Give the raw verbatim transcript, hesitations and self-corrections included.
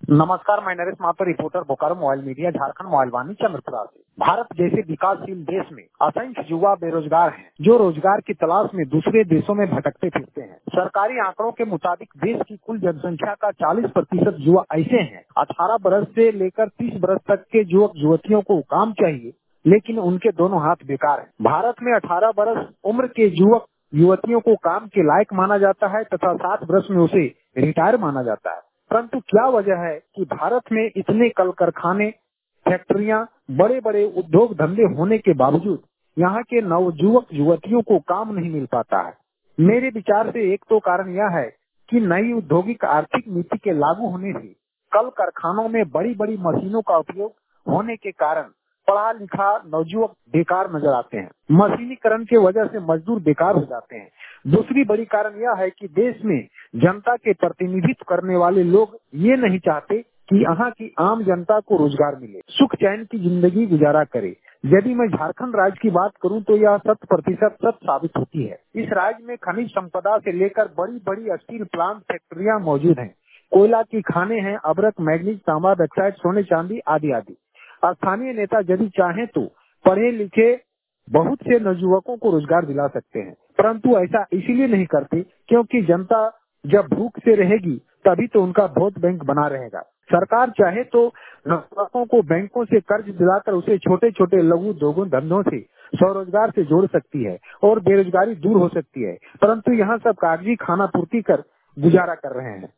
नमस्कार, मैं Naresh Mathur, reporter Bokaro mobile media, Jharkhand mobile Vani Chandrapura से। भारत जैसे विकासशील देश में असंख्य युवा बेरोजगार हैं, जो रोजगार की तलाश में दूसरे देशों में भटकते फिरते हैं। सरकारी आंकड़ों के मुताबिक देश की कुल जनसंख्या का चालीस प्रतिशत युवा ऐसे हैं। अठारह बरस से लेकर तीस बरस तक के युवक युवतियों को काम चाहिए, लेकिन उनके दोनों हाथ बेकार हैं। भारत में अठारह बरस उम्र के युवक युवतियों को काम के लायक माना जाता है तथा साठ वर्ष में उसे रिटायर माना जाता है। परंतु क्या वजह है कि भारत में इतने कल कारखाने, फैक्ट्रियां, बड़े बड़े उद्योग धंधे होने के बावजूद यहाँ के नवयुवक युवतियों को काम नहीं मिल पाता है? मेरे विचार से एक तो कारण यह है कि नई औद्योगिक आर्थिक नीति के लागू होने से कल कारखानों में बड़ी बड़ी मशीनों का उपयोग होने के कारण पढ़ा लिखा नवयुवक बेकार नजर आते हैं। मशीनीकरण की वजह से मजदूर बेकार हो जाते हैं। दूसरी बड़ी कारण यह है कि देश में जनता के प्रतिनिधित्व करने वाले लोग ये नहीं चाहते कि यहाँ की आम जनता को रोजगार मिले, सुख चैन की जिंदगी गुजारा करे। यदि मैं झारखंड राज्य की बात करूं तो यह शत प्रतिशत सत्य साबित होती है। इस राज्य में खनिज संपदा से लेकर बड़ी बड़ी स्टील प्लांट, फैक्ट्रियां मौजूद हैं। कोयला की खाने हैं, अभ्रक, मैग्नीज, तांबा, बैक्साइड, सोने चांदी आदि आदि। स्थानीय नेता यदि चाहें तो पढ़े लिखे बहुत से नवयुवकों को रोजगार दिला सकते हैं, परंतु ऐसा इसीलिए नहीं करते क्योंकि जनता जब भूख से रहेगी तभी तो उनका वोट बैंक बना रहेगा। सरकार चाहे तो नवयुवकों को बैंकों से कर्ज दिलाकर उसे छोटे छोटे लघु उद्योगों धंधों से स्वरोजगार से जोड़ सकती है और बेरोजगारी दूर हो सकती है, परंतु यहाँ सब कागजी खाना पूर्ति कर गुजारा कर रहे हैं।